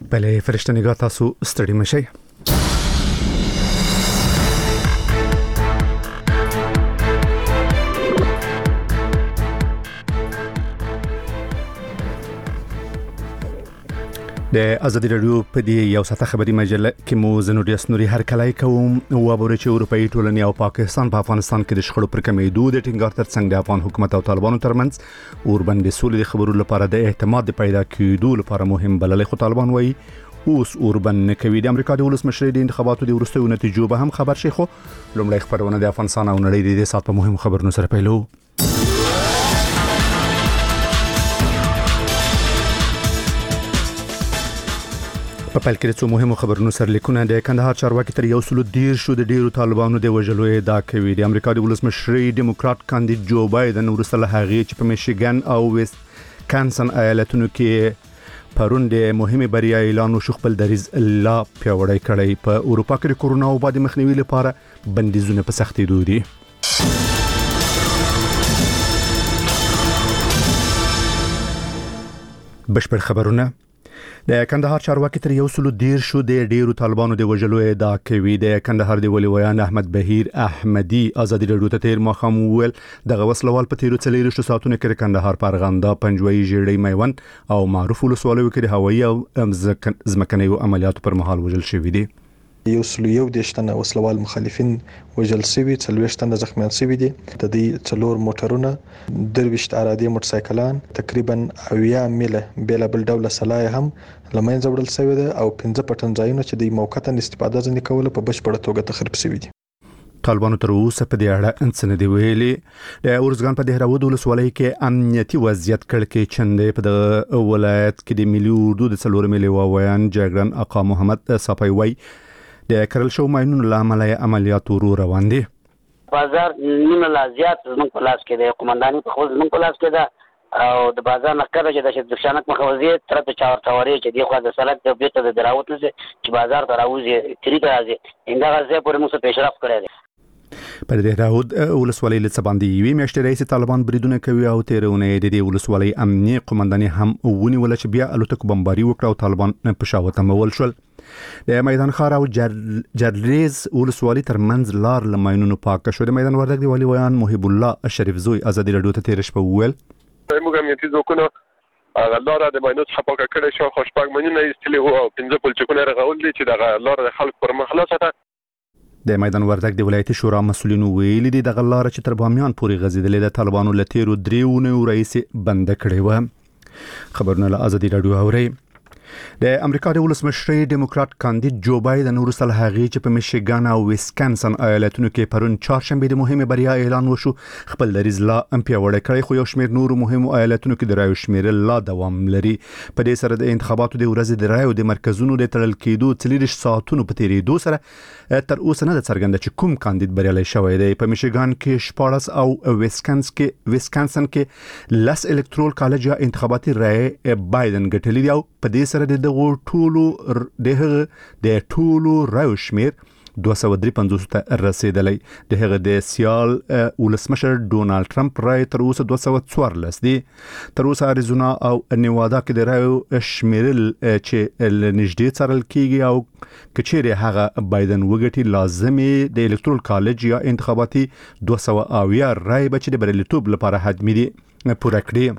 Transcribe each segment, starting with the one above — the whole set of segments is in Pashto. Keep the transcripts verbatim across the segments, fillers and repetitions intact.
بله فرشته نگاه تاسو ستړي مشئ. د ازادي رادیو په دې یو ساعته خبري مجله کې مو زنوریس نوري هر کلای کوم او وبوري چې اروپאי ټولنې او پاکستان په افغانستان کې د شخړو پر کمیدو د ټینګار ترڅنګ د افغان حکومت او طالبانو ترمنځ اوربند سولې خبرو لپاره د اعتماد پیدا کېدو لپاره مهم بلل خو طالبان وایي اوس اوربند کوي. د امریکا د ولس مشر د انتخاباتو د وروستیو نتیجو به هم خبر شي. خو لومړی خبرونه د افغانستان او نړۍ د سات په مهم خبرونو سره پیلو. په پیل کې څو مهمو خبرونو سره لیکونه د کندهار چارواکي تر یو سلو دیر شو د ډیرو طالبانو د وژلو ادعا کوي. د امریکا د ولس مشر ډیموکرات کاندید جو بایدن ورسره هغه چې په میشیګن او ویست کانسن ایالتونو کې پرون د مهمه بریا اعلان وشو خپل دریز لا پیوړی کړی. په اروپا کې د کورونا وبا د مخنیوي لپاره بندیزونه په سختي دودي. بشپړ خبرونه. د کندهار چارواکي تر یو سلو دیر شو د ډیرو طالبانو د وژلو ادعا کوي. د کندهار دی ولي ویان احمد بهیر احمدی ازادي رادیو ته تیر مخام ویل دغه وسلوال په تیرو څلورو ساعتونو کې کندهار پرغندا پنجوي جیړی میوند او معروف ولسوالۍ کې د هوایي او ځمکنیو عملیاتو پر مهال وژل شوی دي. یو سلو یو دیشتنه وسلوال مخالفین وژل شوی، څلويشتنه زخمیان شوی دي. د دې څلور موټرونه، درويشت ارادي موټرسایکلان، تقریبا اویا میله بیل بل ډول سلای هم لمنځه وړل شوی ده او پنځه پټن ځایونه چې د موقته استفاده ځنې کوله په بشپړه توګه تخریب شوی دي. طالبانو تر اوسه په دې اړه انسان دی ویلي. د اورزګان په دهراود ولسوالۍ کې امنیتي وضعیت کړکې چندې په د ولایت کې د ملي اردو د څلور ملي وایان جګړن آقا محمد صافي وای د کرل شو ماینونو لامل عملیات ورو روان دي. بازار نیمه لا زیات زموږ په لاس کې د قومنداني په خپل زموږ په لاس کې ده او د بازار نقره چې د شدشانک مخوزي تر ته چاور توري چې دی خو د سړک د بیت د دراوت نه چې بازار ته راوځي تری ته راځي انده غزه پورې موږ پیشرفت کړی دی. پر دهراود ولسوالۍ له باندې یوې میاشتې رئیس طالبان بریدونه کوي او تیرونه د دې ولسوالۍ امنیه قومنداني هم ونی ول چې بیا الوتک بمباري وکړ او طالبان په شاوته مول شول. د میدان خار او جرلیز ولسوالۍ ترمنځ لار لماینونو پاک شو. د میدان وردګ دی والی ویان محب الله شریف زوی ازادي رادیو ته تیر شپه وویل موږ هم یتي ځکونه لار د ماینو څخه پاک کړي شو خوشپاک مننه استلی هو او پنځه پلچکونه رغول دي چې د لار د خلک پر مخلصه. د میدان وردګ د ولایتي شورا مسولینو ویلي دي د غلار چې تر بامیان پورې غزیدلې د طالبانو لتیرو دریونه رئیس بند کړي و. خبرونه له ازادي رادیو اوري. د امریکا د ولس مشر ډیموکرات کاندید جو بایدن ورسره هغه چې په میشیګن او ویسکانسن ایالتونو کې پرون چهارشنبه د مهمه بریا اعلان وشو خپل دریز لا امپیا وړ کړی. خو یو شمیر نور مهم ایالتونو کې د رایو شمیر لا دوام لري. په دې سره د انتخاباتو د ورځې د رایو د مرکزونو د تړل کېدو څلور ساعتونو په تیریدو سره تر اوسه نه څرګنده چې کوم کاندید بریالي شوی دی. په میشیګن کې شپاړس او ویسکانس کې ویسکانسن کې لاس الکترول کالج یا انتخاباتي رای بایدن ګټلی دی او په دې سره د دغه ټولو دغه د ټولو رایو شمیر دوه سوه درې پنځوس ته رسیدلی. دغه د سیال ولسمشر ډونالد ټرمپ رای تر اوسه دوه سوه څوارلس دی. تر اوسه اریزونا او نیوادا کې د رایو شمیرل چې نږدې څارل کیږي او کچېره هغه بایدن وګټي لازمي د الکترول کالج یا انتخاباتي دوه سوه اویا رای بچ د بریالیتوب لپاره حتمي دي پوره کړی.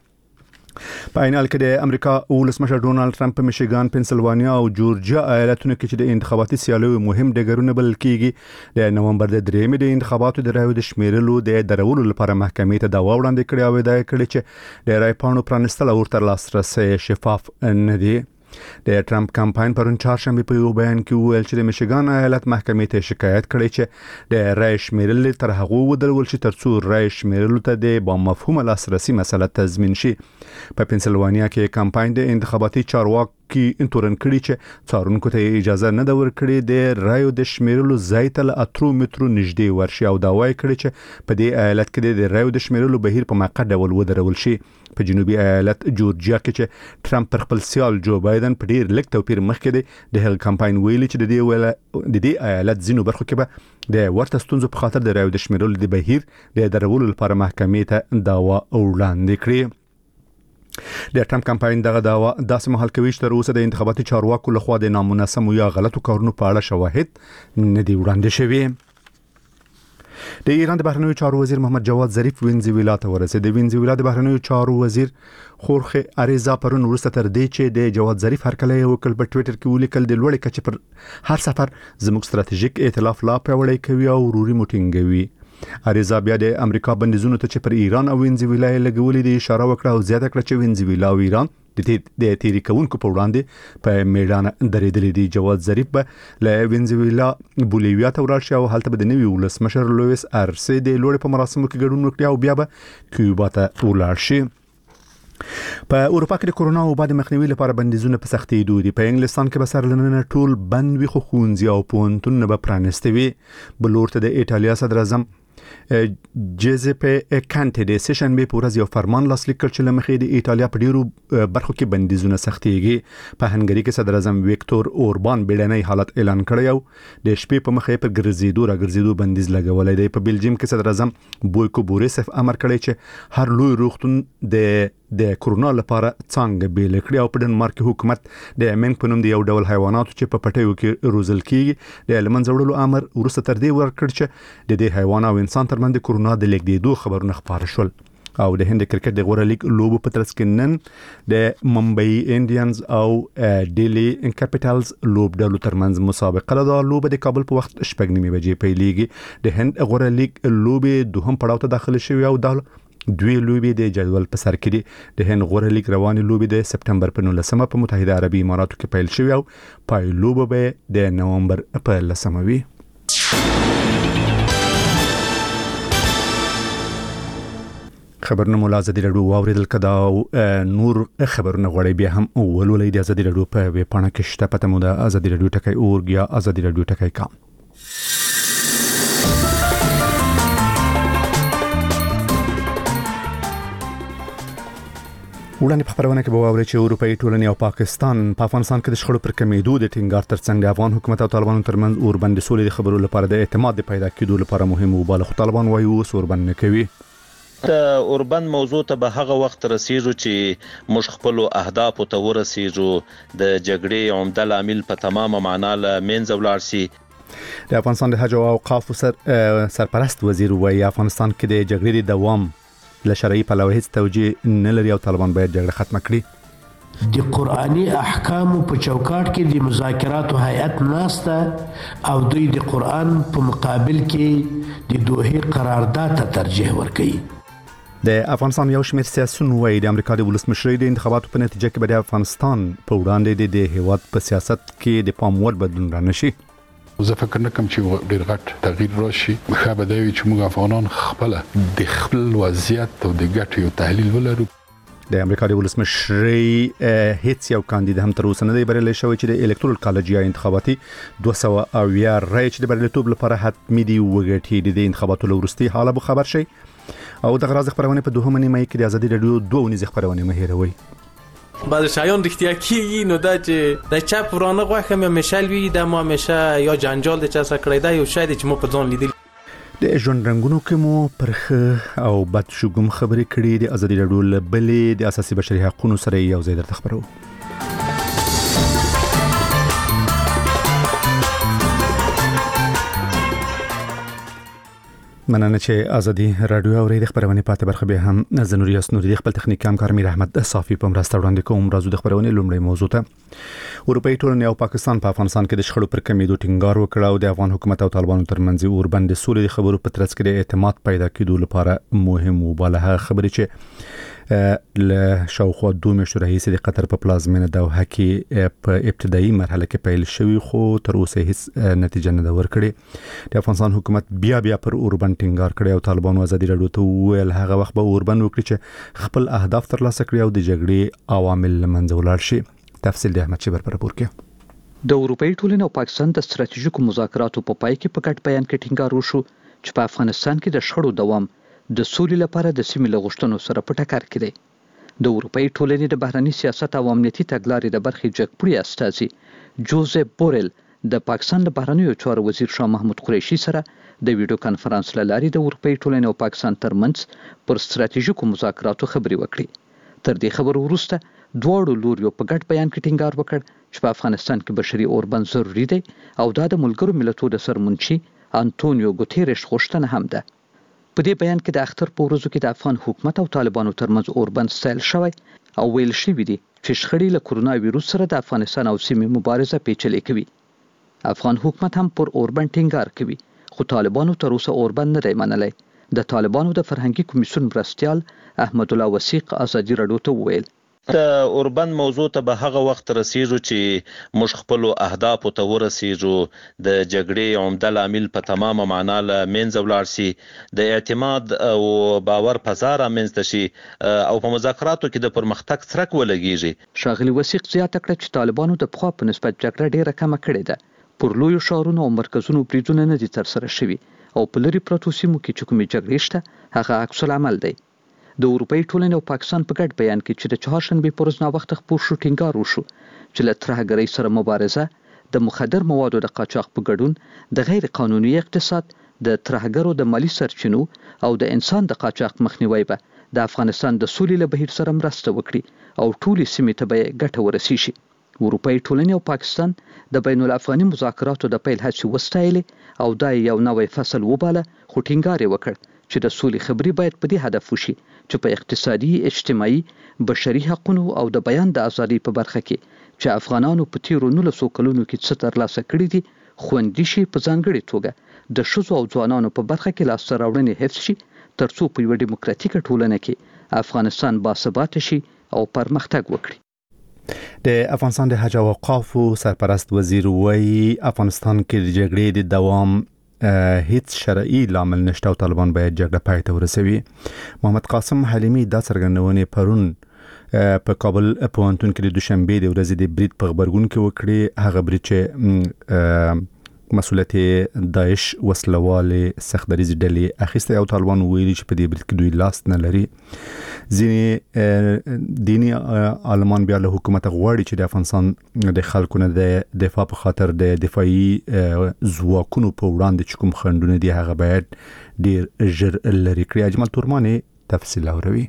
په عینال کې د امریکا ولسمشر ډونالد ټرمپ په میشیګان، پنسلوانیا او جورجیا ایالتونو کې چې د انتخاباتي سیالیو مهم ډګرونه بلل کیږي د نومبر د درېمې د انتخاباتو د رایو د شمیرلو د درولو لپاره محکمې ته دعوا وړاندې کړې او ادعا کړې چې د رای پاڼو پرانستل او تر لاسرسي شفاف نه دي. د ټرمپ کمپاین پرون چهارشنبه په یو بیان کې ویل چې د میشیګان ایالت محکمې ته شکایت کړی چې د رای شمیرل تر هغه ودرول شي ترڅو رای شمیرل ته د با مفهوم لاسرسي مسله تضمین شي. په پنسلوانیا کې کمپاین د انتخاباتي چارواکو کې انتورن کړی چې څارونکو ته اجازه نه ده ورکړې د رایو د شمیرلو ځای ته له اترو مترو نږدې ورشي او دعوا کړې چې په دې ایالت کې د رایو د شمیرلو بهیر په موقت ډول ودرول شي. په جنوبي ایالت جورجیا کې چې ټرمپ پر خپل سیال جو بایدن په ډیر لږ توپیر مخکې دی د هغه کمپاین ویلي چې د دې ویل د دې ایالت ځینو برخو کې به د ورته ستونزو په خاطر د رایو د شمیرلو د بهیر د درولو لپاره محکمې ته دعوا وړاندې کړې. د ټرمپ کمپاین دغه داوا داسې مهال کوي چې تر اوسه د انتخاباتي چارواکو لخوا د نامناسب یا غلطو کارونو په اړه شواهد نه دی وړاندې شوی. د ایران د بهرنیو چارو وزیر محمد جواد ظریف وینزویلا ته ورسېد. د وینزویلا د بهرنیو چارو وزیر خورخه اریزا پرون وروسته تر دې چې د جواد ظریف هرکلی وکړ په ټوئیټر کې ولیکل د لوړې کچې پر هر سفر زموږ ستراتیژیک ائتلاف لا پیاوړی کوي او وروري موټینګوي. اریزا بیا د امریکا بندیزونو ته چې پر ایران او وینزویلا لګولې د اشاره وکړه او زیاته کړه چې وینزویلا او ایران د تیری کوونکو په وړاندې په میدان درېدلې دي. جواد ظریف به له وینزویلا بولیویا ته ورشي او هلته به د نوي ولسمشر لویس ارسي د لوړ په مراسمو کې ګډون وکړي او بیا به کیوبا ته ولاړ شي. په اروپا کې د کورونا وبا د مخنیوي لپاره بندیزونه په سختي دي. په انګلستان کې به سره لننه ټول بند وي خو ښوونځي او پوهنتونونه به پرانیستي وي. بل ورته د ایټالیا صدر اعظم جوزيپي کانټي د سیشن به پورز یو فرمان لاسلیک کړ چې لمخې د ایټالیا په ډیرو برخو کې بندیزونه سختيږي. په هنګري کې صدر اعظم ویکتور اوربان بیړنۍ حالت اعلان کړی او د شپې په مخې پر ګرځېدو را ګرځېدو بندیز لګولای دی. په بلجیم کې صدر اعظم بویکو بوریسف امر کړی چې هر لوی روغتون د د کورونا لپاره څنګه بیل کړی او په ډنمارک حکومت د منګ په نوم د یو ډول حیواناتو چې په پټیو کې روزل کیږي د لمن زوړلو امر ورسته تر دې ورکړ چې د دې حیوان او انسان ترمنځ کورونا د لیکدېدو خبرونه خبر شول. او د هند کرکټ د غوړه لیگ لوبو په ترڅ کې نن د ممبئی انډینز او ډیلی کیپټلز لوب ډلو ترمنځ مسابقه ده. لوبه د کابل په وخت شپږ نیمه بجې پیلېږي. د هند غوړه لیگ لوبې دوهم پړاو ته داخل شوی او د دوی لوبي د جدول په سر کې دي. د هند غوړه لیگ رواني لوبي د سپتمبر په نولسمه په متحده عربي اماراتو کې پیل شوی او پای لوبه به د نومبر په لسمه وي. خبرونه مولا زدي رادیو واوریدل کدا نور خبرونه غوړې بیا هم ولولې د زدي رادیو په وی پاڼه کې شته. پته مو د ازادي رادیو ټکای اورګیا ازادي رادیو ټکای کام. وړاندې په خبرونه کې به واوري چې اروپאי ټولنې او پاکستان په افغانستان کې د شخړو پر کمیدو د ټینګار ترڅنګ د افغان حکومت او طالبانو ترمنځ اوربند سولې د خبرو لپاره د اعتماد د پیدا کېدو لپاره مهم وباله. خو طالبان وايي اوس اوربند نه کوي. د اوربند موضوع ته به هغه وخت رسیږو چې موږ خپل اهداف ته ورسیږو د جګړې عمده عامل په تمامه معنا له منځه ولاړ شي. د افغانستان د حج او اوقاف سر سرپرست وزیر وايي افغانستان کې د جګړې د دوام له شرعي پلوه هیڅ توجیه نه لري او طالبان باید جګړه ختم کړي. د قرآني احکام په چوکاټ کې د مذاکراتو هیئت ناسته او دوی د قرآن په مقابل کې د دوحې قرارداد ته ترجیح ورکوي. د افغانستان یو شمېر سیاسيون وايي د امریکا د ولسمشرۍ د انتخاباتو په نتیجه کې به د افغانستان په وړاندې د هیواد په سیاست کې د پام وړ بدلون رانشي. زه فکر نه کوم چې ډیر غټ تغییر راشي. مخه به دی چې موږ افغانان خپل د خپل وضعیت او د ګټو یو تحلیل ولرو. د امریکا د ولسمشرۍ هیڅ یو کاندید هم تر اوسه نه دی بریالی شوی چې د الکترال کالج یا انتخاباتي دوه سوه او یا رای چې د بریالیتوب لپاره حتمي دی وګټي. د انتخاباتو لورستي حاله به خبر شي او د غراز خبرونه په دوه منی مې کې د ازادي رادیو دوه ونیز خبرونه مهیروي. بعض شایان رښتیا کیږي نو دا چې د چا پرانه غوښه مې مشال وی د ما همیشه یا جنجال د چا سره کړی دا یو شاید چې مو په ځان لیدل. د ژوند رنگونو کې مو پرخه او بد شګم خبرې کړې د ازادي رادیو لبلې د اساسي بشري حقوقو سره یو ځای درته خبرو. مننه چې ازادي رادیو اوري د خبرونه پاتې برخه به هم زنوریاس نوري د خپل تخنیک همکار میر احمد صافي په مرسته وړاندې کوم. راځو د خبرونه لومړی موضوع ته. اروپאי ټولنې او پاکستان په افغانستان کې د شخړو پر کمیدو ټینګار وکړ او د افغان حکومت او طالبانو ترمنځ اوربند سولې د خبرو په ترڅ کې د اعتماد پیدا کېدو لپاره مهم وباله. خبرې چې له شاوخوا دوه میاشتو راهیسې د قطر په پلازمینه دوحه کې په ابتدایي مرحله کې پیل شوی خو تر اوسه هیڅ نتیجه نه ورکړي. د افغانستان حکومت بیا بیا پر اوربند ټینګار کړی او طالبانو ازادي رادیو ته ویل هغه وخت به اوربند وکړي چې خپل اهداف ترلاسه کړي او د جګړې عوامل منځ ولاړ شي. تفصیل د احمد شبر پر پور کې. د اروپאי ټولنې او پاکستان د ستراتیژیکو مذاکراتو په پای کې په ګډ بیان کې ټینګار وشو چې په افغانستان کې د شخړو دوام د سولې لپاره د سیمې له غوښتنو سره په ټکر کې دی. د اروپאי ټولنې د بهرني سیاست او امنیتي تګلارې د برخې جګپړي استازي جوزف بورل د پاکستان د بهرنیو چارو وزیر شاه محمود قریشي سره د ویډیو کانفرنس له لارې د اروپאי ټولنې او پاکستان ترمنځ پر ستراتیژیکو مذاکراتو خبرې وکړې. تر دې خبر وروسته دواړو لوریو په ګډ بیان کې ټینګار وکړ چې په افغانستان کې بشري اوربند ضروري دی او دا د ملګرو ملتونو د سرمنشي انټونیو ګوتيريش غوښتنه هم ده. په دې بیان کې د اختر په ورځو کې د افغان حکومت او طالبانو ترمنځ اوربند ستایل شوی او ویل شوی دی چې شخړې له کرونا ویروس سره د افغانستان او سیمې مبارزه پیچلې کوي. افغان حکومت هم پر اوربند ټینګار کوي خو طالبانو تر اوسه اوربند نه دی منلی. د طالبانو د فرهنګي کمیسیون مرستیال احمد الله وثیق ازادي راډیو ته وویل د اوربند موضوع ته به هغه وخت رسیږو چې موږ خپل اهدافو ته ورسیږو، د جګړې عمده لامل په تمامه معنا له منځه ولاړ شي، د اعتماد او باور فضا رامنځته شي او په مذاکراتو کې د پرمختګ څرک ولګیږي. ښاغلي وثیق زیاته کړه چې طالبانو د پخوا په نسبت جګړه ډیره کمه کړې ده. پر لویو ښارونو او مرکزونو بریدونه نه دي ترسره شوي او په لرې پرتو سیمو کې چې کومې جګړې شته هغه عکس العمل دی. د اروپایي ټولنې او پاکستان په ګډ بیان کې چې د چهارشنبې پر ورځ ناوخته خپور شو ټینګار وشو چې له ترهګرۍ سره مبارزه، د مخدر موادو د قاچاق په ګډون، د غیر قانوني اقتصاد، د ترهګرو د مالی سرچینو او د انسان د قاچاق مخنیوي به د افغانستان د سولې له بهیر سره مرسته وکړي او ټولې سیمې ته به ګټه ورسیږي. اروپایي ټولنې او پاکستان د بین الافغاني مذاکراتو د پیل هڅې وستایلې او دا یو نوی فصل وباله، خو ټینګار یې وکړ چې د سولې خبرې باید په دې هدف وشي چې په اقتصادي، اجتماعي، بشري حقوقو او د بیان د ازادۍ په برخه کې چې افغانانو په تیرو نولسو کلونو کې څه ترلاسه کړي دي خوندي شي، په ځانګړې توګه د ښځو او ځوانانو په برخه کې لاسته راوړنې حفظ شي، ترڅو په یوه ډیموکراتیکه ټولنه کې افغانستان باثباته شي او پرمختګ وکړي. د افغانستان د حج او اوقافو سرپرست وزیر وایي افغانستان کې د جګړې د دوام هیڅ شرعي لامل نشته او طالبان باید جګړه پای ته ورسوي. محمد قاسم حلیمی دا څرګندونې پرون په کابل پوهنتون کې د دوشنبه د ورځې د برید په خبرګون کې وکړي. هغه برید چې مسؤلیت داعش وسلواله سختدریز ډلې اخیسته او طالبان ویلي چې په دې برید کې دوی لاس نه لري. ځینې دینی عالمان بیا له حکومت غواړي چې د افغانستان د خلکو نه د دفاع په خاطر د دفاعي ځواکونو په وړاندې چې کوم خنډونه دي هغه باید ډیر ژر لري کړي. اجمل تورماني تفصیل اوري.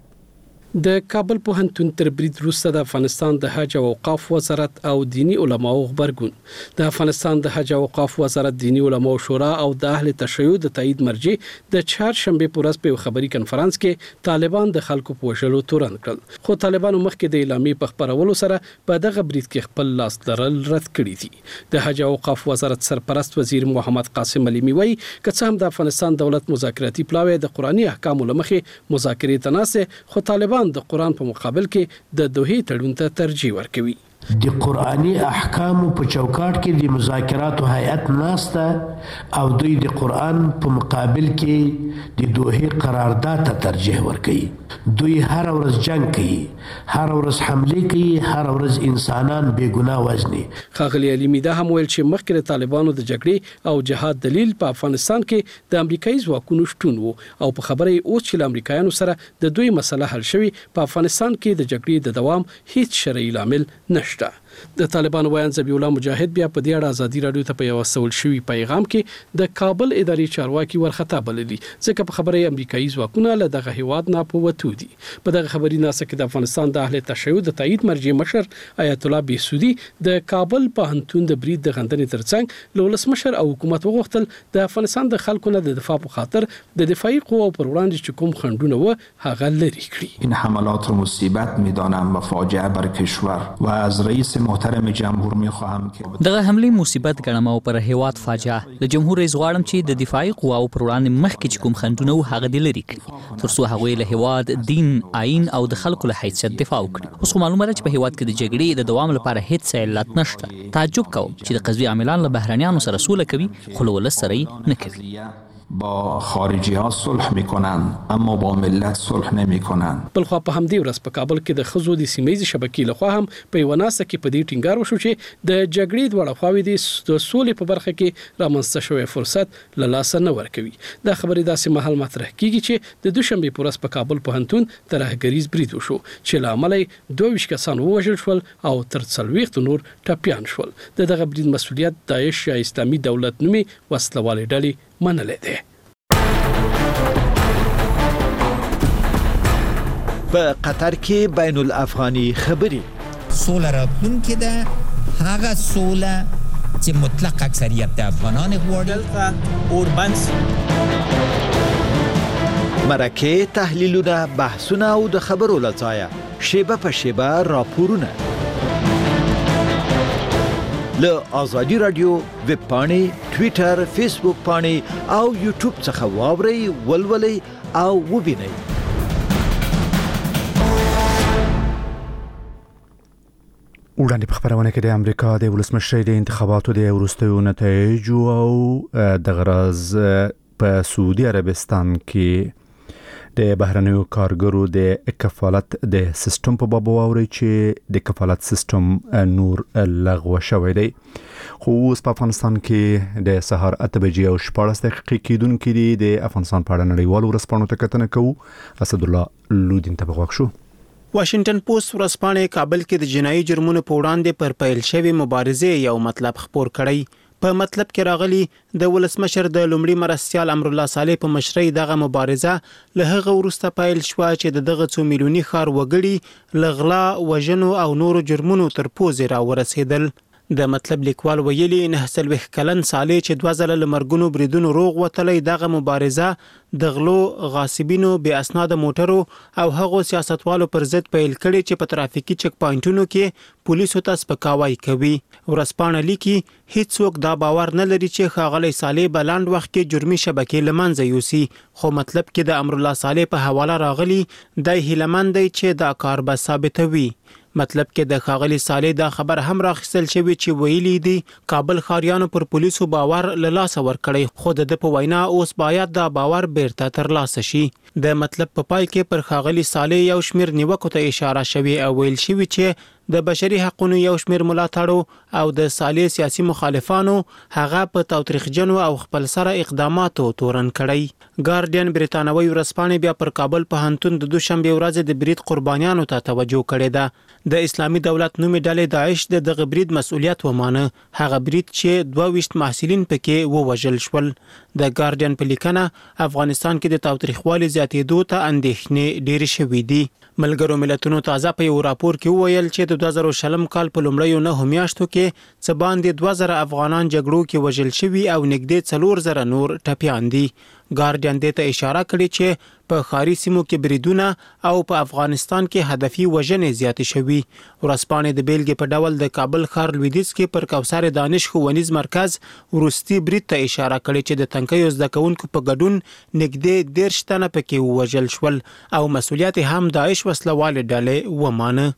د کابل پوهنتون تر برید وروسته د افغانستان د حج او اوقاف وزارت او دینی علماو خبرګون د افغانستان د حج او اوقاف وزارت، دینی علماو شورا او د اهل تشیع د تایید مرجع د چهارشنبه په ورځ په خبري کنفرانس کې طالبان د خلکو په وژلو تورن کړل، خو طالبانو مخکې د اعلامیې په خبرولو سره په دغه برید کې خپل لاس لرل رد کړی دي. د حج او اوقاف وزارت سرپرست وزیر محمد قاسم علیمی وایي که څه هم د افغانستان دولت مذاکراتي پلاوی د قرآني احکامو لمخې مذاکرې تناسه، خو طالبان د قرآن په مقابل کې د دوحې تړون ته ترجیح ورکوي. د قرآني احکامو په چوکاټ کې د مذاکراتو هیئت ناسته او دوی د قرآن په مقابل کې د دوحې قرارداد ته ترجیح ورکوي. دوی هر ورځ جنگ کوي، هر ورځ حمله کوي، هر ورځ انسانان بے ګناه وژني. ښاغلي علیمی دا هم ویل چې مخکې د طالبانو د جګړې او جهاد دلیل په افغانستان کې د امریکایي ځواکونو شتون وو او په خبره اوس چې له امریکایانو سره د دوی مسله حل شوي، په افغانستان کې د جګړې د دوام هیڅ شرعي لامل نشته. د طالبانو ویان ذبیح الله مجاهد بیا په دې اړه ازادي راډیو ته په یو سول شوی پیغام کې د کابل اداري چارواکي ورخطا بللي، ځکه په خبره امریکایي ځواکونه له دغه هیواد نه په وتو دي. په دغه خبري ناسه کې د افغانستان د اهل تشیع د تایید مرجع مشر آیت الله بیسودی د کابل پوهنتون د برید د غندنې ترڅنګ له ولسمشر او حکومت وغوښتل د افغانستان د خلکو نه د دفاع په خاطر د دفاعي قوو پر وړاندې چې کوم خنډونه و هغه لري کړي. این حملات رو مصیبت میدانم و فاجعه بر کشور و از رئیس محترم جمهور میخواهم که دغه حمله مصیبت ګڼم او پر هیواد فاجعه د جمهور رئیس غواړم چې د دفاعي قواو پر وړاندې مخکې چې کوم خنډونه و هغه دې لري کړي ترڅو هغوی له هیواد، دین، آیین او د خلکو له حیثیت دفاع وکړي. اوس خو معلومه ده چې په هیواد کې د جګړې د دوام لپاره هیڅ علت نشته. تعجب کوم چې د قضیې عاملان له بهرنیانو سره سوله کوي خو له ولس سره یې نه کوي. با خارجی ها صلح میکنند اما با ملت صلح نمیکنند. بلخوا په همدې ورځ په کابل کې د ښځو د سیمه‌ییزې شبکې لخوا هم په یوه ناسته کې په دې ټینګار وشو چې د جګړې دواړه خواوې د سولې په برخه کې رامنځته شوی فرصت له لاسه نه ورکوي. دا خبرې داسې مهال مطرح کیږي چې د دوشنبې په ورځ په کابل پوهنتون ترهګریز برید وشو چې له امله یې دوه ویشت کسان ووژل شول او تر څلوېښتو نور ټپیان شول. د دغه برید مسؤلیت داعش یا اسلامي دولت نومي وسلوالې ډلې منلې ده. په قطر کې بین الافغاني خبرې سوله راتلونکې ده هغه سوله چې مطلق اکثریت د افغانان غواړي اوربنس مرکه تحلیلونه بحثونه او د خبرو لځایه شیبه په شیبه راپورونه له آزادی رادیو ویب پاڼې ټوئیټر فیسبوک پاڼې او یوټیوب څخه واورئ ولولئ او وبینئ. وړاندې په خبرونه کې د امریکا د ولسمشر د انتخاباتو د وروستیو نتایجو او د غرض په سعودي عربستان کې د بهرنیو کارګرو د کفالت د سیستم په باب واوري چې د کفالت سیستم نور لغوه شوی دی. خو اوس په افغانستان کې د سهار اته بجې او شپاړس دقیقې کېدونکې دي. د افغانستان په اړه نړیوالو ورځپاڼو ته کتنه کوو. اسد الله لودین ته بغوښ شو. واشنگټن پوسټ ورځپاڼه کابل کې د جنایي جرمونو په وړاندې پر پیل شوی مبارزې یو مطلب خبر کړی. په مطلب کې راغلی د ولسمشر د لومړي مرستيال امر الله صالح په مشرۍ دغه مبارزه له هغه وروسته پیل شو چې دغه څو میلیوني خار وګړي لغلا وژنو او نورو جرمونو تر پوزې را ورسېدل. د مطلب لیکوال ویلي نه سلوخ کلن صالح چې دوه ځله لمرګونو بریدونو روغ وتلې دغه مبارزه د غلو غاصبینو بې اسناد موټرو او هغو سیاستوالو پر ضد پیل کړي چې په ترافیکي چک پوینټونو کې پولیسو ته سپکاوی کوي. ورسپانه لیکي هیڅوک دا باور نه لري چې ښاغلی صالح بلاند وخت کې جرمي شبکې لمنځه یوسي. خو مطلب کې د امر الله صالح په حواله راغلی د هیلمن دی چې دا کار به ثابتوي. مطلب کې د ښاغلی صالح دا خبر هم راخصل شوی چې ویلي دي کابل خاریانو پر پولیسو باور له لاسه ورکړي. خو د په وینا اوس باید دا باور بیرته ترلاسه شي. د مطلب په پای کې پر ښاغلی صالح یو شمیر نیوکو ته اشاره شوی او ویل شوی چې د بشري حقوقو یو شمیر ملاتړو او د صالح سیاسي مخالفانو هغه په تاوتریخجنو او خپل سره اقداماتو تورن کړی. ګارډین بریتانوي ورځپاڼه بیا پر کابل په هنتون د دوشنبه ورځ د برید قربانیانو ته توجه کړې ده. د اسلامي دولت نومي ډلې داعش د دغه برید مسؤلیت ومانه. هغه برید چې دوه ویشت محصلین پکې ووژل شول. د ګارډین په لیکنه افغانستان کې د تاوتریخوالي زیاتېدو ته اندېښنې ډېرې شوې دي. ملګرو ملتونو تازه په یو راپور کې وویل چې د دوه زره شلم کال په لومړیو نهو میاشتو کې څه باندې دوه زره افغانان جګړو کې وژل شوي او نږدې څلور زره نور ټپیان دي. ګارډین دې ته اشاره کړې چې په ښاري سیمو کې بریدونه او په افغانستان کې هدفي وژنې زیاتې شوي. ورځپاڼې د بیلګې په ډول د کابل ښار لویدیځ کې پر کوثر دانش ښوونیز مرکز وروستي برید ته اشاره کړې چې د تنکیو زده کوونکو په ګډون نږدې دېرش تنه پکې ووژل شول او مسؤلیت هم داعش وسلوالې ډلې ومانه.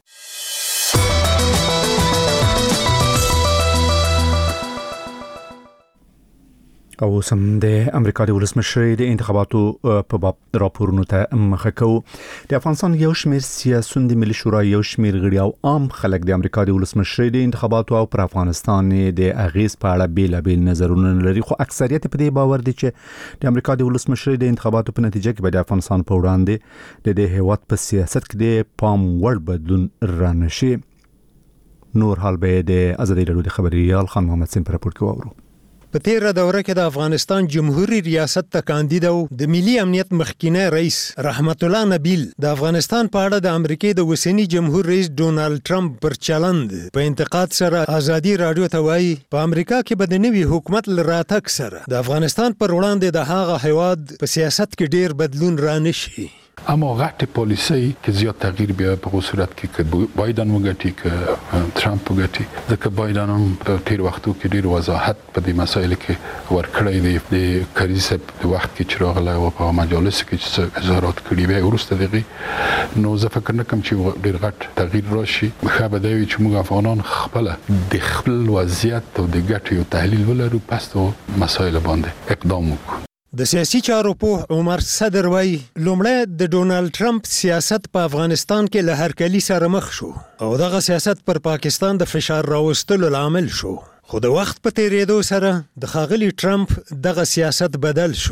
او سم د امریکا د ولسمشر د انتخاباتو په باب راپورونو ته مخه کوو. د افغانستان یو شمیر سیاسيون د ملي شورا یو شمیر غړي او عام خلک د امریکا د ولسمشر د انتخاباتو او پر افغانستان د اغیز په اړه بیلابیل نظرونه لري. خو اکثریت په دې باور دي چې د امریکا د ولسمشر د انتخاباتو په نتیجه کې به د افغانستان په وړاندې د دې هیواد په سیاست کې د پام وړ بدلون رانشي. نور حال به د ازادي رادیو د خبريال خان محمد سین پر راپور کوو. په تیره دوره کې د افغانستان جمهوریت ریاست ته کاندید او د ملي امنیت مخکینی رئیس رحمت الله نبیل د افغانستان په اړه د امریکای د اوسنی جمهور رئیس ډونالد ټرمپ پر چلند په انتقاد سره ازادي رادیو ته وایي په امریکا کې به د نوي حکومت لراتک سره د افغانستان پر وړاندې د هغه هیواد په سیاست کې ډیر بدلون رانشي. اما غټ پالیسي کې زیات تغییر بیا په صورت کې چې بایدن وګټي ک ترامپ وګټي ځکه بایدن هم په تیر وختو کې ډیر وضاحت په دې مسایلو کې ورکړی دی. د کریزه په وخت کې چې راغله او په مجالس کې چې اظهارات کړي وي ورسته دغه نو زه فکر نه کوم چې ډیر غټ تغییر راشي. خو به دی چې موږ افغانان خپل د خپل وضعیت او د ګټو تحلیل ولرو پس تو مسایل باندې اقدام وکړو. د سیاسي چارو په عمر صدر وای لومړی د ډونالد ټرمپ سیاست په افغانستان کې له هرکلی سره مخ شو او دغه سیاست پر پاکستان د فشار راوستلو لامل شو. خو د وخت په تیریدو سره د ښاغلي ټرمپ دغه سیاست بدل شو.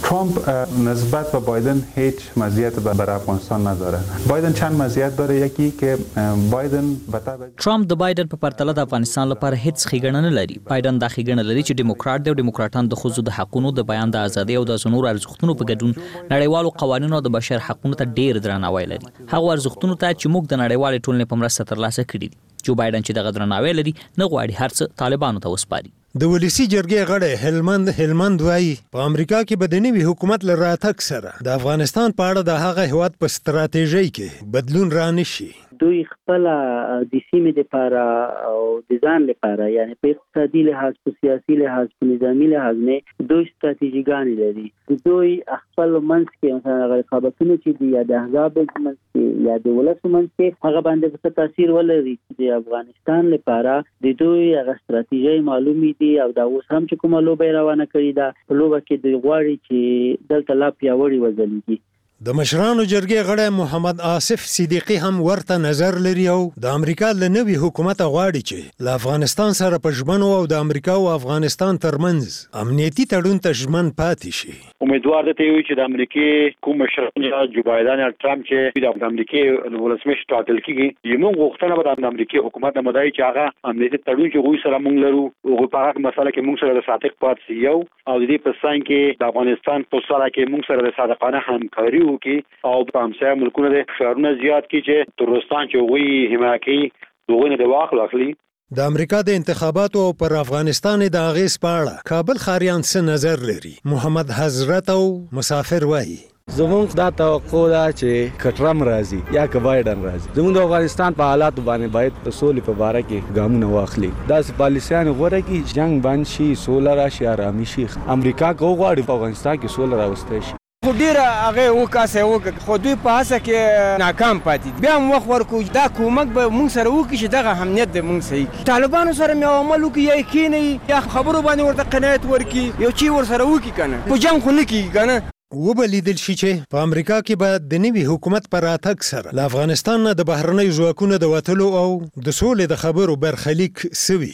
ترامپ نسبت به بایدن هیچ مزیت برای افغانستان نداره. بایدن چند مزیت داره، یکی که بایدن ټرامپ د بایدن په پرتله د افغانستان لپاره هیڅ ښېګڼه نه لري. بایدن دا ښېګڼه لري چې ډیموکرات دی او ډیموکراټان د ښځو د حقونو، د بیان د ازادۍ او د نورو ارزښتونو په ګډون نړیوالو قوانینو او د بشر حقونو ته ډېر درناوی لري. هغه ارزښتونو ته چې موږ د نړیوالې ټولنې په مرسته ترلاسه کړي دي. جو بایدن چې دغه درناوی لري نه غواړي هر څه طالبانو ته وسپاري. د ولسی جرګې غړی هلمند هلمند وایي په امریکا کې به د نوي حکومت له راتګ سره د افغانستان په اړه د هغه هیواد په ستراتیژۍ کې بدلون رانشي. دوی خپل د سیمې لپاره او د ځان لپاره، یعنی په اقتصادي لحاظ، په سیاسي لحاظ، په نظامی لحاظ نه دوی ستراتیژیګانې لري. دوی خپل منځ کې مثلا رقابتونه چې دی یا د احزاب منځ کې یا د ولس منځ کې هغه باندې څه تاثیر ولري. د افغانستان لپاره د دوی هغه ستراتیژي معلومې دي او دا اوس هم چې کومه لوبه روانه کړې ده، په لوبه کې دوی غواړي چې دلته لا پیاوړي وځلېږي. د مشرانو جرګې غړی محمد آصف صدیقی هم ورته نظر لري او د امریکا له نوي حکومت غواړي چې له افغانستان سره په ژمنو او د امریکا او افغانستان ترمنځ امنیتي تړون ته ژمن پاتې شي. امیدوار دی چې د امریکای کوم مشران یا جو بایدن یا ټرمپ چې د امریکای ولسمشر ټاکل کیږي، یمو غوښتنه به د امریکای حکومت نه مدعي چې هغه امنیتي تړون چې غوښ سره مونږ لرو او په هغه مسله کې مونږ سره د صادق پات سی یو او د دې په څنګ کې د افغانستان په سره کې مونږ سره د صادقانه همکاري وکړي او په همسایه ملکونو د ښارونو زیات کی چې ترستان چې وی حمایتي دوغونه د واخل اخلي. د امریکا د انتخاباتو او پر افغانستان د اغیز په اړه کابل خاریان څه نظر لري. محمد حضرت او مسافر وایي زمونږ دا توقع ده چې کټرم راځي یا که بایدن راځي. زمونږ د افغانستان په حالات باندې باید د سولې په باره کې ګامونه واخلي. داسې پالیسیان غوره کړي جنگ بند شي، سوله راشي، آرامي شي. امریکا که وغواړي په افغانستان کې سوله راوستی شي. خو ډیره هغه وکاسه وکړه خو دوی په هڅه کې ناکام پاتې دي. بیا هم وخت ورکو دا کومک به موږ سره وکړي چې دغه امنیت د موږ صحیح کړي. طالبانو سره مې عمل وکړي یا کېنئ یا خبرو باندې ورته قناعت ورکړي، یو چی ورسره وکړي که نه، په جنګ خو نه کېږي که نه. وبلیدل شي چې په امریکا کې به د نوي حکومت پر راتګ سره له افغانستان نه د بهرنیو ځواکونو د وتلو او د سولې د خبرو برخلیک سوي.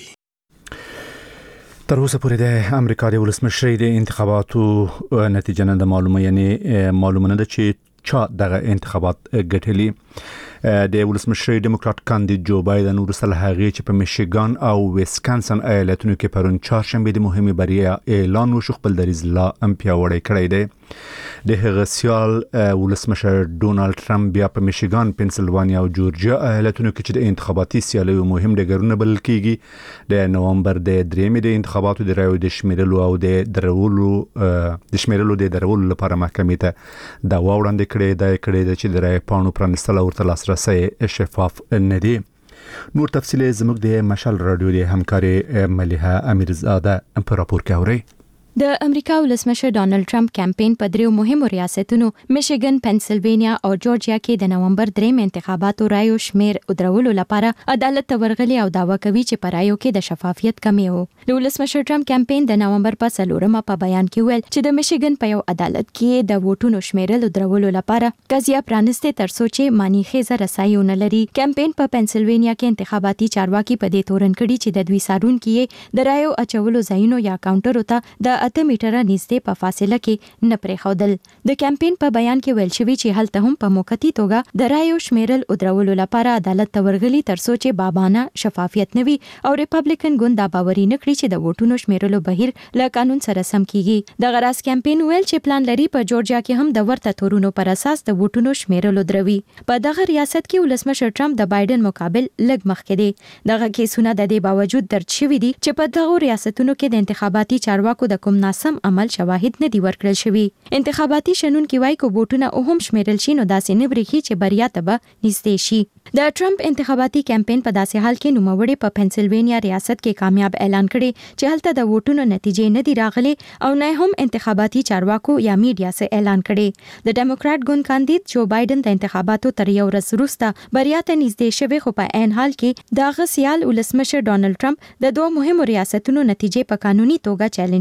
تر اوسه پورې د امریکا د ولسمشر د انتخاباتو نتیجه نه معلومه، یعنی معلومه نه ده چې چا دغه انتخابات ګټلي. د ولسمشر ډیموکرات کاندید جو بایدن وروسته له هغې چې په میشیګان او ویسکانسن ایالتونو کې پرون چهارشنبې د مهمې بریا اعلان وشو، خپل دریځ لا هم پیاوړی کړی دی. د هغه سیال ولسمشر ډونالد ټرمپ بیا په میشیګان، پنسلوانیا او جورجیا ایالتونو کې چې د انتخاباتي سیالیو مهم ډګرونه بلل کیږي، د نومبر د درېیمې د انتخاباتو د رایو د شمیرلو او د درولو د شمیرلو د درولو لپاره محکمې ته دعوا وړاندې کړې ده کړې ده چې د رایې پاڼو پرانستل او ورته لاسرسی شفاف نه دی. نور تفصیل زموږ د مشال رادیو د همکاري ملیحه امیرزاده په راپور کې اورئ. د امریکا ولسمشر ډانلډ ټرمپ کمپاین په دریو مهمو ریاستونو میشیګن، پنسلوانیا او جورجیا کې د نومبر درېیم انتخاباتو رایو شمیر درولو لپاره عدالت ته ورغلي او دعوا کوي چې په رایو کې د شفافیت کمی و. د ولسمشر ټرمپ کمپاین د نومبر په څلورمه په بیان کې ویل چې د میشیګن په یو عدالت کې د ووټونو شمیرل درولو لپاره قضیه پرانسته ترڅو چې مانی خیزه رسایونه لري. کمپاین په پنسلوانیا کې انتخاباتي چارواکي په دې تورن کړي چې د دوی سارون کې د رایو اچولو ځایونو یا کاونټرو ته د اته میټره نږدې په فاصله کې نه پرېښودل. د کمپاین په بیان کې ویل شوی چې هلته هم په موقتی توګه د رایو شمیرل او درولو لپاره عدالت ته ورغلي ترڅو چې بابانه شفافیت نوي او ریپبلیکن ګوند دا باوري نه کړي چې د ووټونو شمیرلو بهیر له قانون سره سم کیږي. د غراس کمپاین ویل چې پلان لري په جورجیا کې هم د ورته تورونو پر اساس د ووټونو شمیرلو دروي. په دغه ریاست کې ولسمشر ټرمپ د بایدن مقابل لږ مخکې دی. دغه کیسونه د دې باوجود درج شوي دي چې په دغه ریاستونو کې د انتخاباتي چارواکو د کوم ناسم عمل شواهد نه دی ورکړل شوی. انتخاباتي شنونکي وایي کو بوټونه او هم شمیرل شي نو داسې نه بریخي چې بریا ته به نږدې شي. د ټرمپ انتخاباتي کمپاین په داسې حال کې نوموړي په پنسلوانیا ریاست کې کامیاب اعلان کړي چې هلته د ووټونو نتیجې نه دی راغلي او نه هم انتخاباتي چارواکو یا میډیا سره اعلان کړي. د ډیموکرات ګوند کاندید جو بایدن د انتخاباتو تر یو ورځ وروسته بریا ته نږدې شوی، خو په عین حال کې د غسیال ولسمشر ډانلډ ټرمپ د دوه مهمو ریاستونو نتیجې په قانوني توګه چیلنج کړي چې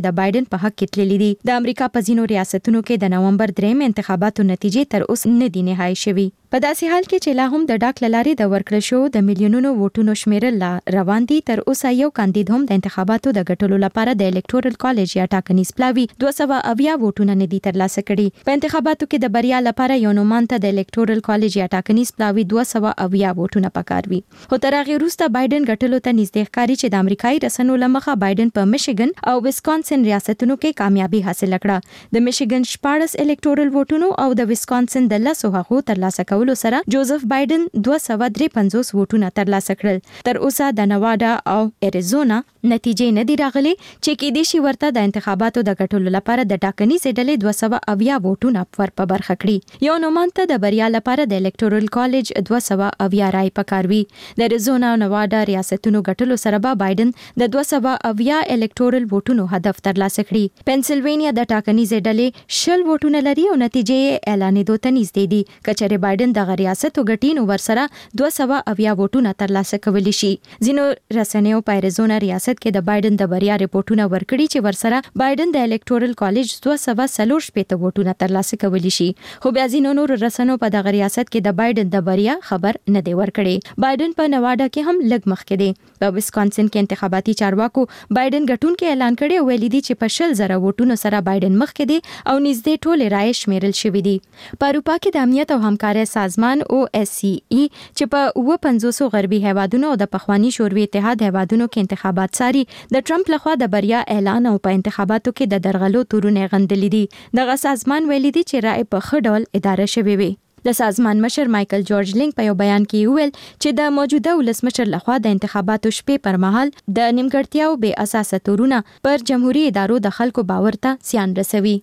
چې د بایدن په حق کې تللي دي. د امریکا په ځینو ریاستونو کې د نومبر دریم انتخاباتو نتیجې تر اوسه نه دي نهایی شوي. په داسې حال کې چې لا هم د ډاک لارې د ورکړل شو د میلیونونو ووټونو شمیرل روان دي، تر اوسه یو کاندید هم د انتخاباتو د ګټلو لپاره د الکتورل کالج یا ټاکنیز پلاوي دوه سوه اویا ووټونه نه دي ترلاسه کړي. په انتخاباتو کې د بریا لپاره یو نومانته د الکتورل کالج یا ټاکنیز پلاوي دوه سوه اویا ووټونه پکار وي. خو تر هغه وروسته بایدن ګټلو ته نږدې ښکاري چې د امریکایي رسنیو لمخه بایدن په میشیګن او ویسکانسن ریاستونو کې کامیابی حاصل کړه. د میشیګن شپاړس الکتورل ووټونو او د ویسکانسن د لسو حقوقو ترلاسه کولو سره جوزف بایدن دوه سوه درې پنځوس ووټونه ترلاسه کړل. تر اوسه د نوادا او اریزونا نتیجې نه دي راغلي چې کېدای شي ورته د انتخاباتو د ګټلو لپاره د ټاکنیزې ډلې دوه سوه اویا ووټونه ور په برخه کړي. یو نومانته د بریا لپاره د الکتورل کالج دوه سوه اویا رای پکار وي. د اریزونا او نوادا ریاستونو ګټلو سره به بایدن د دوه سوه اویا الکتورل ووټونو هدف ترلاسه کړي. پنسلوینیا د ټاکنیزې ډلې شل ووټونه لري او نتیجې اعلانېدو ته نږدې دي. کچره بایدن د ریاستو ګټینو ورسره دوه سوه اویا ووټونه ترلاسه کولی شي. ځینو رسنیو په اریزونا ریاست کې د بایدن د بریا ریپورتونه ورکړي چې ورسره بایدن د الکتورل کالج دوه سوه څلور شپېته ووټونه ترلاسه کولی شي. خو بیا ځینو نور رسنیو په دغه ریاست کې د بایدن د بریا خبر نه دی ورکړي. بایدن په نوادا کې هم لږ مخکې دی. په ویسکانسن کې انتخاباتي چارواکو بایدن ګټونکي اعلان کړی او ویلي دي چې په شل زره ووټونو سره بایدن مخکې دی او نږدې ټولې رایې شمیرل شوې دي. په اروپا کې د امنیت او همکارۍ سازمان او اس سی ای چې په اوه پنځوسو غربي هیوادونو او د پخوانی شوروي اتحاد هیوادونو کې انتخابات ساري د ټرمپ لخوا د بریا اعلان او په انتخاباتو کې د درغلو تورونه غندلې دي. دغه سازمان ویلي دي چې رائے په ښه ډول اداره شوې وي. د سازمان مشر مایکل جورج لینک په یو بیان کې ویل چې د موجوده ولسمشر لخوا د انتخاباتو شپې پر مهال د نیمګړتیاو بې اساسه تورونه پر جمهوریت ادارو د خلکو باور ته زیان رسوي.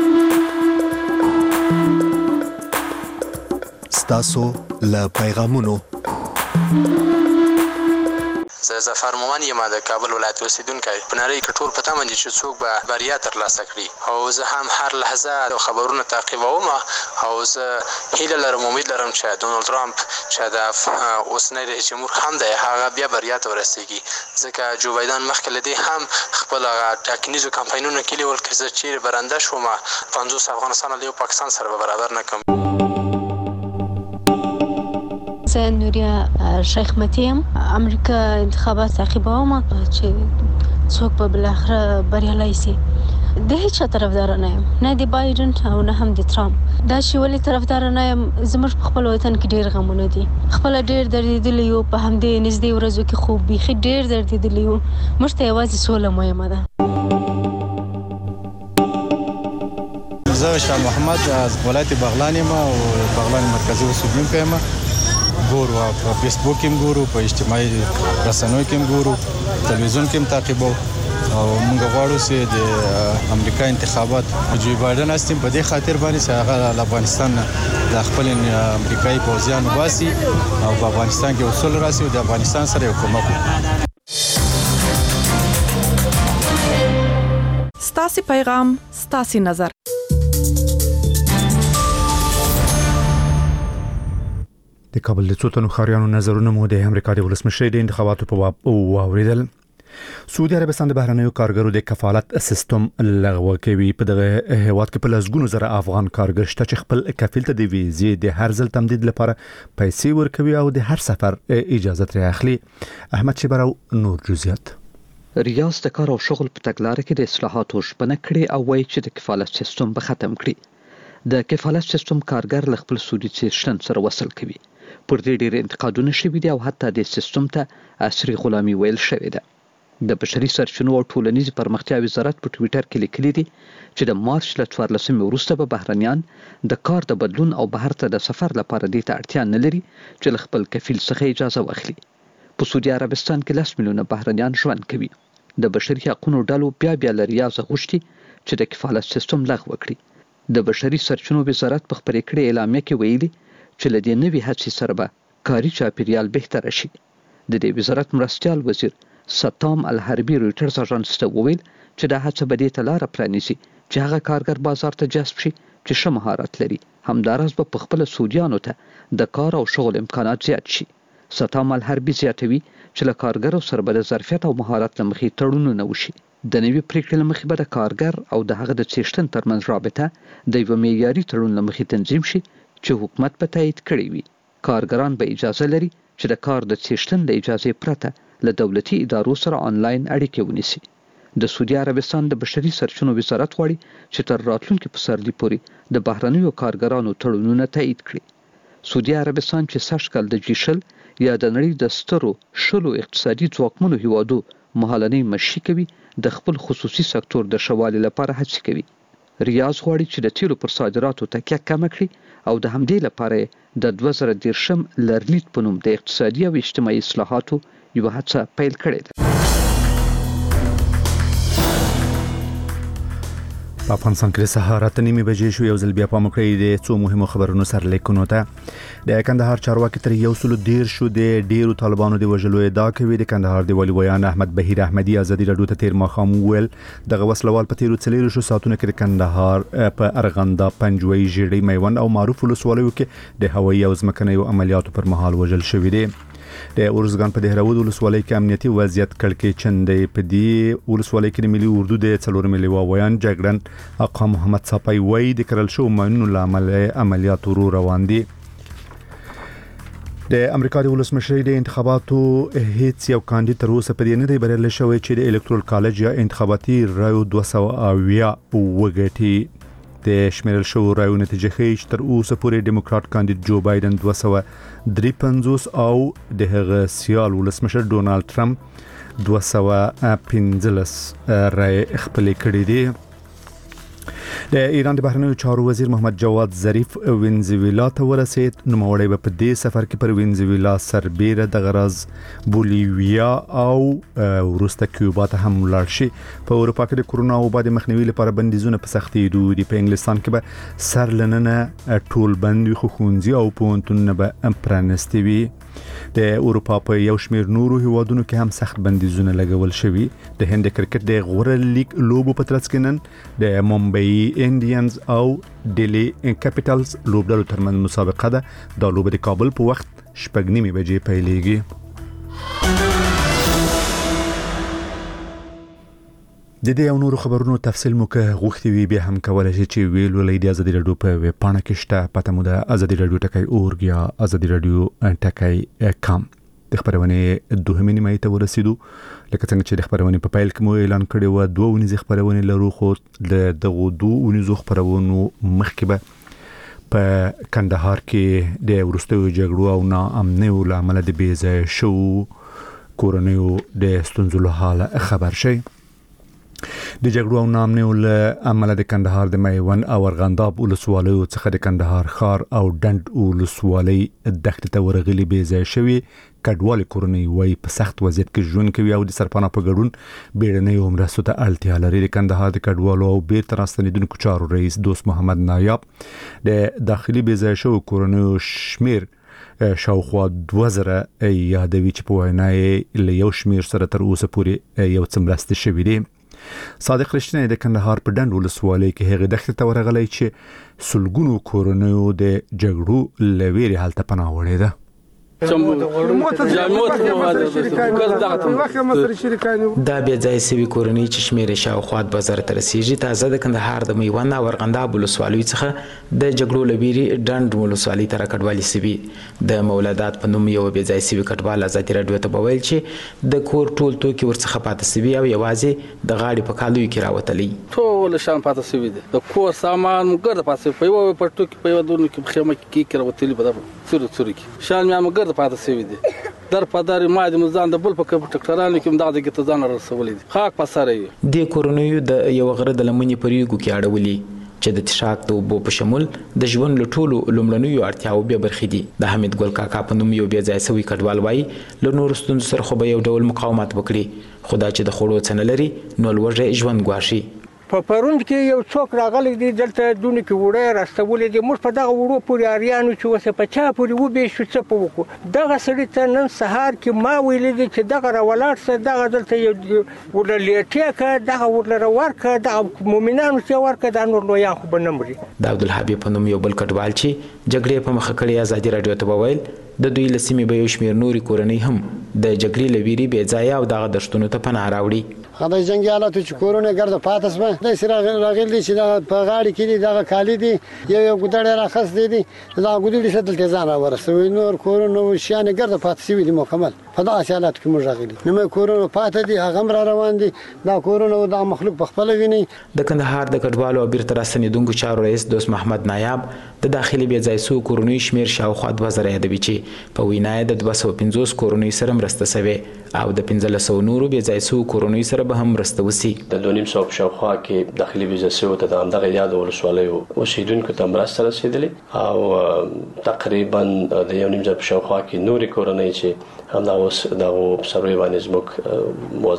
ستاسو له پیغامونو زه ظفر مومن یم د کابل ولایت اوسیدونکی. په نړۍ کې ټول پته مندي چې څوک به بریا ترلاسه کړي او زه هم هر لحظه خبرونه تعقیبوم او زه هیله لرم امید لرم چې ډونالد ټرمپ چې د اوسنی رئیس جمهور هم دی هغه بیا بریا ته ورسیږي، ځکه جو بایدن مخکې له دې هم خپل ټاکنیزو کمپاینونو کې لیول کړي چې چیرې برنده شوم پنځوس افغانستان له یو پاکستان سره به برابر نه کوم. زه نوریا شیخ متیم. امریکا انتخابات تعقیبوم چې څوک به بالاخره بریالی شي. د هیچ طرفدار نه یم، نه د بایدن او نه هم د ټرمپ. دا چې ولې طرفدار نه یم، زموږ په خپل وطن کې ډېر غمونه دي. خپل ډېر دردېدلی یو، په همدې نږدې ورځو کې خوب بیخي ډېر دردېدلی یو. موږ ته یوازې سوله مهمه ده. زه شاه محمد از ولایت بغلان یم او بغلان مرکزي اوسیدونکی یم. ګورو په فیسبوک کې هم ګورو، په اجتماعي رسنیو کې هم ګورو، تلویزیون کې هم تعقیبو او موږ غواړو چې د امریکا انتخابات جو بایدن هستیم په دې خاطر باندې چې هغه د افغانستان د خپل امریکایي پوځیان وباسي او په افغانستان کې اصول راسي او د افغانستان سره حکومت وکړي. ستاسو پیغام ستاسو نظر. د کابل د څو تنو ښاریانو نظرونه مو د امریکا د ولسمشر د انتخاباتو په باب واوریدل. سعودي عربستان د بهرنیو کارګرو د کفالت سیستم لغوه کوي. په دغه هیواد کې په لسګونو زره افغان کارګر شته چې خپل کفیل ته د ویزې د هر ځل تمدید لپاره پیسې ورکوي او د هر سفر اجازه ترې اخلي. احمد شبراو نور جزئیات. ریاض د کار او شغل په تګلارې کې د اصلاحاتو شپنه کړې او وایي چې د کفالت سیستم به ختم کړي. د کفالت سیستم کارګر له خپل سعودي سیستم سره وصل کوي. پر دې ډېر انتقادونه شوي دي او حتی د سیستم ته عصري غلامي ویل شوې ده. د بشري سرچینو او ټولنیز پرمختیا وزارت په ټویټر کې لیکلي دي چې د مارچ له څوارلسمې وروسته به بهرنیان د کار د بدلون او بهر ته د سفر لپاره دې ته اړتیا نه لري چې له خپل کفیل څخه اجازه واخلي. په سعودي عربستان کې لس میلیونه بهرنیان ژوند کوي. د بشري حقوقو ډلو بیا بیا له ریاض غوښتي چې د کفالت سیستم لغوه کړي. د بشري سرچینو وزارت په خپرې کړې اعلامیه کې ویلي چې له دې نوي هڅې سره به کاري چاپیریال بهتره شي. د دې وزارت مرستیال وزیر ستام الحربي رویټرز اژانس ته وویل چې دا هڅه به دې ته لاره پرانیزي چې هغه کارګر بازار ته جذب شي چې ښه مهارت لري. همداراز به په خپله سعودیانو ته د کار او شغل امکانات زیات شي. ستام الحربي زیاتوي چې له کارګرو سره به د ظرفیت او مهارت له مخې تړونونه وشي. د نوي پریکړې لمخې به د کارګر او د هغه د څښتن ترمنځ رابطه د یو معیاري تړون لمخې تنظیم شي چې حکومت به تایید کړی وي. کارګران به اجازه لري چې د کار د څښتن د اجازه پرته له دولتي ادارو سره آنلاین اړیکې ونیسي. د سعودي عربستان د بشري سرچینو وزارت غواړي چې تر راتلونکي پسرلي پورې د بهرنیو کارګرانو تړونونه تایید کړي. سعودي عربستان چې سږ کال د جی شل یا د نړۍ د سترو شلو اقتصادي ځواکمنو هیوادو مهالنۍ مشي کوي، د خپل خصوصي سکتور د ښه لپاره هڅې کوي. ریاض غواړي چې د تیلو پر صادراتو تکیه کمه کړي او د همدې لپاره د دوه زره دېرشم لرنیټ په نوم د اقتصادي او اجتماعي اصلاحاتو یوه هڅه پیل کړې ده. په افغانستان کې د سهار اته نیمې بجې شو. یو ځل بیا پام وکړئ د څو مهمو خبرونو سرلیکونو ته. د کندهار چارواکي تر یو سلو دېرش شو د ډیرو طالبانو د وژلو ادعا کوي. د کندهار د والي ویان احمد بهیر احمدي ازادي راډیو ته تیر ماښام وویل دغه وسلوال په تیرو څلورو شو ساعتونو کې د کندهار په ارغنده، پنجوي، ژیړۍ، میوند او معروف ولسوالیو کې د هوایي او ځمکنیو عملیاتو پر مهال وژل شوي دي. د اورزګان په دهراود ولسوالۍ کې امنیتي وضعیت کړکېچن دی. په دې ولسوالۍ کې د ملي اردو د څلورم لواء ویان جګړن آقا محمد صافی وایي د کرل شو ماینونو له امله عملیات ورو روان دي. د امریکا د ولسمشرۍ د انتخاباتو هیڅ یو کاندید تر اوسه په دې نه دی بریالی شوی چې د الکترال کالج یا انتخاباتي رایو دوه سوه اویا وګټي. د شمیرل شوو رایو نتیجه ښیي چې تر اوسه پورې ډیموکرات کاندید جو بایدن دوه سوه درې پنځوس او د هغه سیال ولسمشر ډونالد ټرمپ دوه سوه پنځلس رایې خپلې کړې دي. د ایران د بهرنیو چارو وزیر محمد جواد ظریف وینزویلا ته ورسید. نوموړی به په دې سفر کې پر وینزویلا، سربیره، د غرض بولیویا او وروسته کیوبا ته هم ولاړ شي. په اروپا کې د کرونا وبا د مخنیوي لپاره بندیزونه په سختېدو دي. په انګلستان کې به سر لننه ټول بند وي خو ښوونځي او پوهنتونونه به پرانستي وي. د اروپا په یو شمېر نورو هیوادونو کې هم سخت بندیزونه لګول شوي. د هند کرکټ د غوره لیګ لوبو په ترڅ کې نن د ممبئی انډینز او ډیلی کیپیټلز لوبډلو ترمنځ مسابقه ده. دا لوبه د کابل په وخت شپږ نیمې بجې پیلېږي. د دې او نورو خبرونو تفصیل مو که غوښتي وي بیا هم کولای شئ چې ویل ولې د ازادي راډیو په ویب پاڼه کې شته. پته مو د ازادي راډیو ټکی اورګ یا ازادي راډیو ټکی کام. د خبرونې دوهمې نیمایي ته ورسېدو. لکه څنګه چې د خبرونې په پیل کې مو اعلان کړی و دوه اونیزې خبرونې لرو، خو د دغو دوه اونیزو خبرونو مخکې به په کندهار کې د وروستیو جګړو او ناامنیو له امله د بې ځایه شوو کورنیو د ستونزو له حاله خبر شئ. د جګړو او ناامنیو له امله د کندهار د میوند او ارغنداب ولسوالیو څخه د کندهار ښار او ډنډ ولسوالۍ دښتې ته ورغلي بې ځایه شوي کډوالې کورنۍ وایي په سخت وضعیت کې ژوند کوي او د سرپناه په ګډون بیړنیو مرستو ته اړتیا لري. د کندهار د کډوالو او بیرته راستنېدونکو چارو رئیس دوست محمد نایاب د داخلي بې ځایه شوو کورنیو شمیر شاوخوا دوه زره یادوي چې په وینا یې له یو شمیر سره تر اوسه پورې یو څه مرستې شوي دي. صادق رښتینی د کندهار په ډنډ ولسوالۍ کې هغې دښتې ته ورغلی چې سلګونو کورنیو د جګړو له ویرې هلته پناه وړې ده. دا بیا ځای سوي کورنۍ چې شمېر یې شاوخوا دوه زره ته رسیږي تازه د کندهار د میوند او ارغنداب ولسوالیو څخه د جګړو له ویرې ډنډ ولسوالۍ ته راکډوالي سوي. د مولدات په نوم یو بې ځای سوي کډوال ازادي راډیو ته وویل چې د کور ټول توکي ورڅخه پاته سوي او یوازې د غاړې په کالیو کې راوتلي. ټول شیان پاته سوي دي، د کور سامان مو ګرده پاته سوي، په یوه پټو کې په یوه دونو کې په خیمه کې کیک راوتلي په دغه څورو څورو کې شیان مې هم ګرده پاته سوي دي. در په در ما د مزان د بل په ټکټرانو کې مدغه کې ته ځان رسولې دي خاک په سره یې. د کورنیو د یو غره د لمنې په ریګو کې اړولي چې د تشاک د اوبو په شمول د ژوند له ټولو لومړنیو اړتیاوو بیا برخې دي. د حمید ګل کاکا په نوم یو بې ځای سوي کډوال وایي له نورو ستونزو سره خو به یو ډول مقاومت وکړي، خو دا چې د خوړو څه نه لري نو لوږه ژوند ګواښي. په پروند کې یو څوک راغلی دی دلته دونه کې وړه راستولې دي، موږ په دغه وړو پورې اریانو چې وسه په چا پورې وبې شو څه په وکړو. دغه سړي ته نن سهار کې ما ویلې دي چې دغه راولاړ سه دغه دلته یو ورله لیټې که دغه ورله ورکه دغه مومنانو چې ورکه دا نور لویان خو به نه مري. د عبدالحبیب په نوم یو بل کډوال چې جګړې په مخه کړې ازادي راډیو ته وویل د دوی له سیمې به یو شمېر نورې کورنۍ هم د جګړې لویری بې ځای او دغه دشتونو ته پناه راوړي. خدای جنگي حالت چې کورونه ګرځه پاتس به د سره راغلي چې په غاړي کې دغه کالی دي یو یو ګډړ راخص دي دي دا ګډړ ستل تیزان راورسوي نور کورونه شانه ګرځه پاتې وي مکمل په دغه حالت کې موږ راغلي نو مې کورونه پاتې دي هغه را روان دي دا کورونه د مخلوق په خپل ویني. د کندهار د کډوالو او بیرته راستنیدونکو چارو رئیس دوست محمد نایاب د داخلي بې ځای سو کورونی شمیر شاوخوا دوه زره یادوي چې په وینای د دوه سوه پنځوس کورونی سره مرسته شوه او د پنځه سوه نورو بې ځای سو کورونی سره به هم مرسته وسی. د دوه نیم سوه په شاوخوا کې داخلي بې ځای سو ته د همدغه یاد ولسوالیو اوسیدونکو ته مرسته رسیدلې او تقریبا د یو نیم ځای په شاوخوا کې نورې کورنۍ چې همدا اوس دغه سروي باندې زموږ